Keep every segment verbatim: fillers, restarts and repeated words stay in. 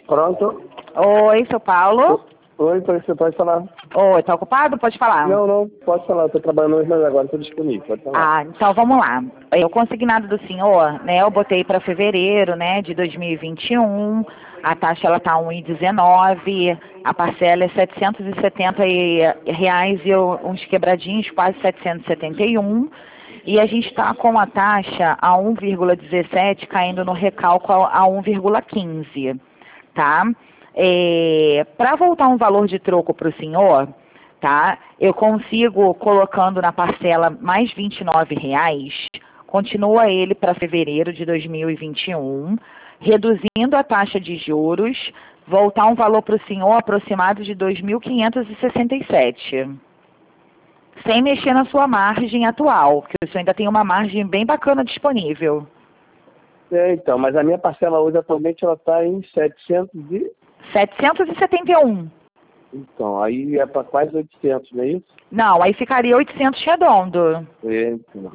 Pronto? Oi, seu Paulo. Oi, você pode falar. Oi, tá ocupado? Pode falar. Não, não, pode falar. Estou trabalhando hoje, mas agora estou disponível. Pode falar. Ah, então vamos lá. O consignado do senhor, né, eu botei para fevereiro, né, de dois mil e vinte e um. A taxa ela tá um e dezenove, a parcela é setecentos e setenta reais e uns quebradinhos, quase setecentos e setenta e um. E a gente está com a taxa a um vírgula dezessete, caindo no recalco a um vírgula quinze, tá? É, para voltar um valor de troco para o senhor, tá? Eu consigo colocando na parcela mais vinte e nove reais, continua ele para fevereiro de dois mil e vinte e um, reduzindo a taxa de juros, voltar um valor para o senhor aproximado de dois mil quinhentos e sessenta e sete. Sem mexer na sua margem atual, porque o senhor ainda tem uma margem bem bacana disponível. É, então, mas a minha parcela hoje atualmente ela está em setecentos e... setecentos e setenta e um. Então, aí é para quase oitocentos, não é isso? Não, aí ficaria oitocentos redondo. É, então.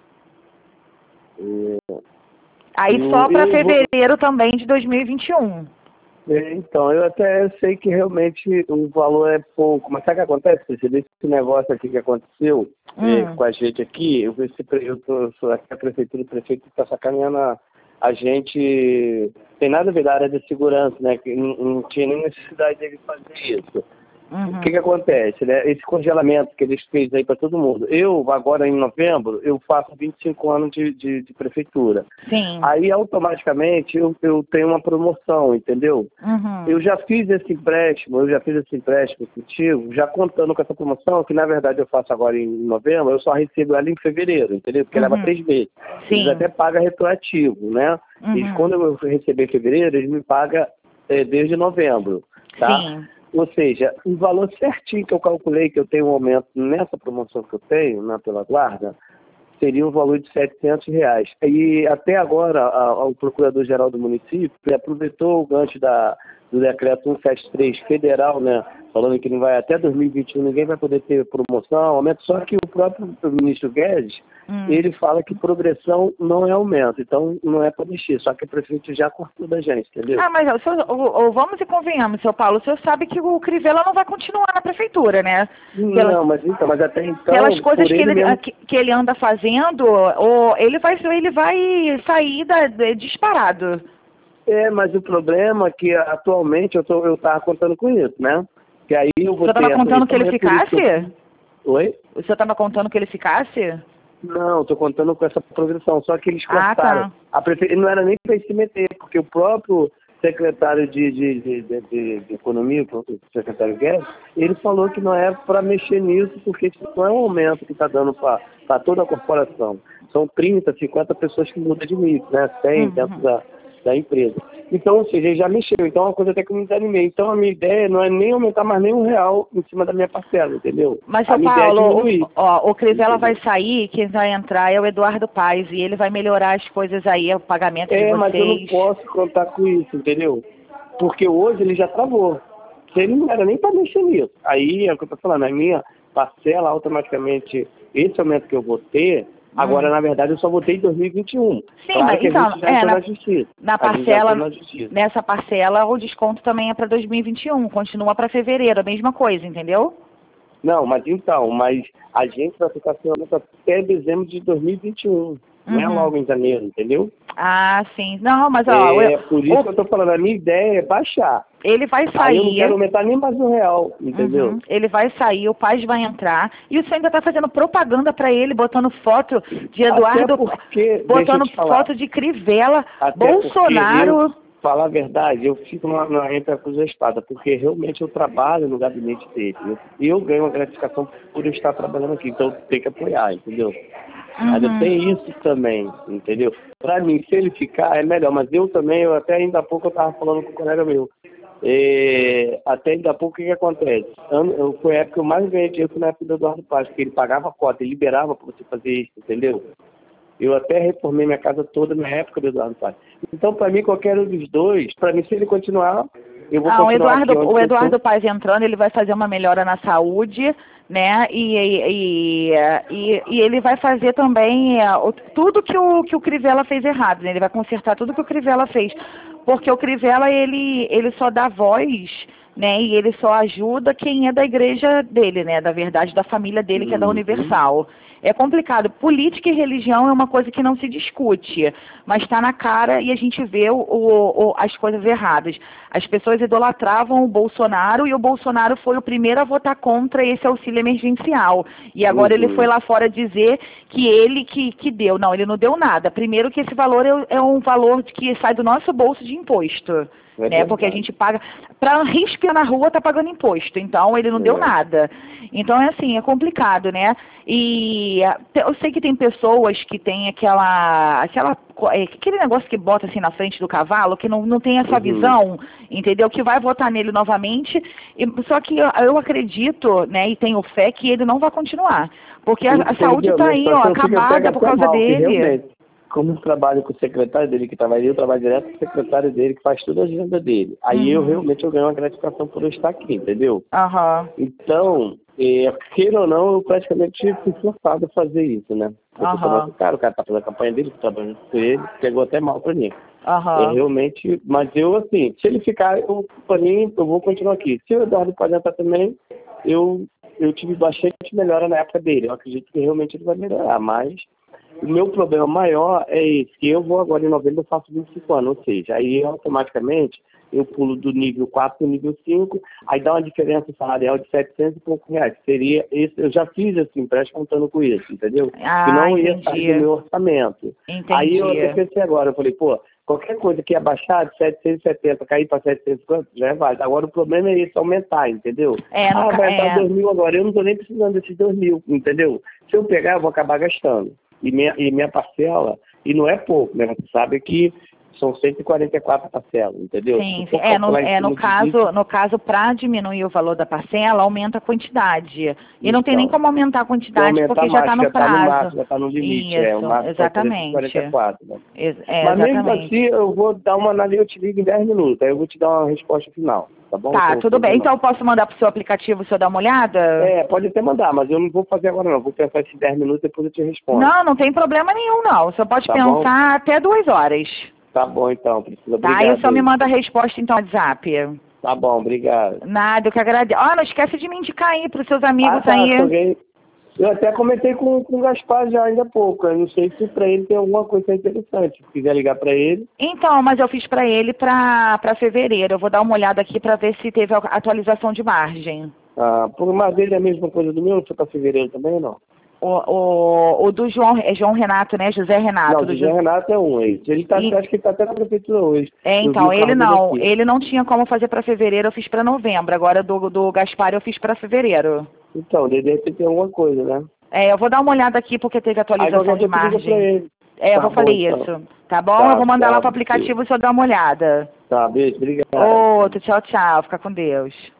É, aí eu, só para eu fevereiro vou... também de dois mil e vinte e um. É, então, eu até sei que realmente o valor é pouco, mas sabe o que acontece? Você vê esse negócio aqui que aconteceu hum. é, com a gente aqui, eu, esse, eu, tô, eu sou aqui a prefeitura, o prefeito está sacaneando a, a gente, tem nada a ver da área de segurança, né? Que não, não tinha nem necessidade dele fazer isso. Uhum. O que que acontece, né? Esse congelamento que eles fez aí para todo mundo. Eu, agora em novembro, eu faço vinte e cinco anos de, de, de prefeitura. Sim. Aí, automaticamente, eu, eu tenho uma promoção, entendeu? Uhum. Eu já fiz esse empréstimo, eu já fiz esse empréstimo contigo, já contando com essa promoção, que na verdade eu faço agora em novembro, eu só recebo ela em fevereiro, entendeu? Porque uhum. leva três meses. Sim. Eles até pagam retroativo, né? Uhum. E quando eu receber em fevereiro, eles me pagam é, desde novembro, tá? Sim. Ou seja, o valor certinho que eu calculei que eu tenho um aumento nessa promoção que eu tenho, na Pela Guarda, seria um valor de setecentos reais. E até agora, a, a, o Procurador-Geral do município aproveitou o gancho da, do decreto cento e setenta e três federal, né, falando que não vai até dois mil e vinte e um, ninguém vai poder ter promoção, aumento, só que o próprio ministro Guedes, hum. ele fala que progressão não é aumento, então não é para mexer, só que o prefeito já cortou da gente, entendeu? Ah, mas o senhor, o, o, vamos e convenhamos, seu Paulo, o senhor sabe que o Crivella não vai continuar na prefeitura, né? Pela, não, mas, então, mas até então... Pelas coisas que ele, mesmo... que, que ele anda fazendo, ou ele, vai, ele vai sair da, de, disparado. É, mas o problema é que atualmente eu estou eu tava contando com isso, né? Que aí eu vou o senhor estava contando que ele ficasse? Eu... Oi? O senhor estava contando que ele ficasse? Não, estou contando com essa progressão, só que eles cortaram. Ah, tá. A prefe... Não era nem para se meter, porque o próprio secretário de, de, de, de, de, de Economia, o secretário Guedes, ele falou que não é para mexer nisso, porque isso não é um aumento que está dando para toda a corporação. São trinta, cinquenta pessoas que mudam de nível, né? cem uhum. dentro da, da empresa. Então, ou seja, ele já mexeu. Então, é uma coisa até que eu me desanimei. Então, a minha ideia não é nem aumentar mais nem um real em cima da minha parcela, entendeu? Mas, seu Paulo, o, ó, o Crivella vai sair, quem vai entrar é o Eduardo Paes, e ele vai melhorar as coisas aí, o pagamento é, de vocês. É, mas eu não posso contar com isso, entendeu? Porque hoje ele já travou. Ele não era nem para mexer nisso. Aí, é o que eu estou falando, a minha parcela automaticamente, esse aumento que eu vou ter, agora, hum. na verdade, eu só votei em dois mil e vinte e um. Sim, claro mas que então, a gente já é, entrou na, na justiça. Na parcela, na justiça. Nessa parcela, o desconto também é para dois mil e vinte e um, continua para fevereiro, a mesma coisa, entendeu? Não, mas então, mas a gente vai ficar sem aumento até dezembro de dois mil e vinte e um, uhum. não é logo em janeiro, entendeu? Ah, sim. Não, mas ó... É, eu, por isso o, que eu tô falando, a minha ideia é baixar. Ele vai sair... Aí eu não quero aumentar nem mais um real, entendeu? Uhum. Ele vai sair, o Paes vai entrar, e o senhor ainda tá fazendo propaganda para ele, botando foto de Eduardo... Até porque, botando foto de Crivella, Até Bolsonaro... Eu, falar a verdade, eu fico na, na entre a cruz e a espada, porque realmente eu trabalho no gabinete dele. Eu, eu ganho uma gratificação por eu estar trabalhando aqui, então eu tenho que apoiar, entendeu? Uhum. Mas tem isso também, entendeu? Para mim, se ele ficar, é melhor, mas eu também, eu até ainda há pouco eu estava falando com um colega meu. É, até ainda há pouco o que, que acontece? Eu, foi a época que eu mais ganhei dinheiro na época do Eduardo Paes, porque ele pagava a cota, ele liberava para você fazer isso, entendeu? Eu até reformei minha casa toda na época do Eduardo Paes. Então, para mim, qualquer um dos dois, para mim, se ele continuar, eu vou ah, continuar o Eduardo, aqui o Eduardo Paes entrando, ele vai fazer uma melhora na saúde, né? E, e, e, e ele vai fazer também é, o, tudo que o, que o Crivella fez errado, né? Ele vai consertar tudo que o Crivella fez. porque o Crivella, ele, ele só dá voz, né, e ele só ajuda quem é da igreja dele, né, da verdade, da família dele, que é da Uhum. Universal. É complicado. Política e religião é uma coisa que não se discute, mas está na cara e a gente vê o, o, o, as coisas erradas. As pessoas idolatravam o Bolsonaro e o Bolsonaro foi o primeiro a votar contra esse auxílio emergencial. E agora Uhum. ele foi lá fora dizer que ele que, que deu. Não, ele não deu nada. Primeiro que esse valor é, é um valor que sai do nosso bolso de imposto. É né? Porque a gente paga, para respirar na rua tá pagando imposto, então ele não é. deu nada. Então é assim, é complicado, né? E eu sei que tem pessoas que têm aquela, aquela, aquele negócio que bota assim na frente do cavalo, que não, não tem essa Uhum. visão, entendeu? Que vai votar nele novamente, e, só que eu, eu acredito, né, e tenho fé que ele não vai continuar, porque a, a saúde está aí, ó, acabada por causa dele. Como eu trabalho com o secretário dele que estava ali, eu trabalho direto com o secretário dele que faz toda a agenda dele. Aí Uhum. eu realmente eu ganho uma gratificação por eu estar aqui, entendeu? Uhum. Então, é, queira ou não, eu praticamente fui forçado a fazer isso, né? Porque Uhum. eu tô nosso cara, o cara tá fazendo a campanha dele, trabalhando com ele, pegou até mal pra mim. Uhum. É realmente, mas eu assim, se ele ficar, eu, pra mim, eu vou continuar aqui. Se o Eduardo pode entrar também, eu, eu tive bastante melhora na época dele. Eu acredito que realmente ele vai melhorar, mas o meu problema maior é esse, que eu vou agora em novembro, eu faço vinte e cinco anos, ou seja, aí automaticamente eu pulo do nível quatro para o nível cinco, aí dá uma diferença salarial de setecentos e poucos reais. Seria esse, eu já fiz esse empréstimo contando com isso, entendeu? Ah, que não ia entendi. sair do meu orçamento. Entendi. Aí eu até pensei agora, eu falei, pô, qualquer coisa que abaixar de setecentos e setenta, cair para setecentos e cinquenta, já é válido. Agora o problema é esse, aumentar, entendeu? É, ah, vai é... entrar dois mil agora, eu não estou nem precisando desses dois mil, entendeu? Se eu pegar, eu vou acabar gastando. E minha, e minha parcela, e não é pouco, né? Você sabe que são cento e quarenta e quatro parcelas, entendeu? Sim, sim. É, no, é, no caso, no caso, para diminuir o valor da parcela, aumenta a quantidade. E então, não tem nem como aumentar a quantidade, porque já está no já prazo. Tá no máximo, já está no limite. Isso, é, o máximo exatamente. cento e quarenta e quatro, né? Ex é, Mas exatamente. mesmo assim, eu vou dar uma análise, eu te ligo em dez minutos, aí eu vou te dar uma resposta final, tá bom? Tá, então, tudo bem. Então eu posso mandar para o seu aplicativo, o senhor dar uma olhada? É, pode até mandar, mas eu não vou fazer agora não, vou pensar esses dez minutos e depois eu te respondo. Não, não tem problema nenhum, não. Você pode tá pensar bom? até duas horas. Tá bom, então, Priscila. Tá, obrigado. e o senhor me manda a resposta, então, no WhatsApp. Tá bom, obrigado. Nada, eu que agradeço. Ó, oh, não esquece de me indicar aí para os seus amigos ah, tá, aí. Alguém... Eu até comentei com, com o Gaspar já ainda há pouco. Eu não sei se para ele tem alguma coisa interessante. Se quiser ligar para ele. Então, mas eu fiz para ele para fevereiro. Eu vou dar uma olhada aqui para ver se teve atualização de margem. Ah, por uma vez é a mesma coisa do meu, foi para fevereiro também ou não? O, o, o do João, é João Renato, né? José Renato. Não, do José Renato é um ex. Ele tá, e... acho que ele tá até na prefeitura hoje. É, então, ele não. Ele não tinha como fazer para fevereiro, eu fiz para novembro. Agora do, do Gaspar eu fiz para fevereiro. Então, de repente tem alguma coisa, né? É, eu vou dar uma olhada aqui porque teve atualização de margem. É, eu vou fazer isso. Tá bom? Tá, eu vou mandar tá, lá pro aplicativo e o senhor dar uma olhada. Tá, beijo, obrigado. Outro, tchau, tchau. Fica com Deus.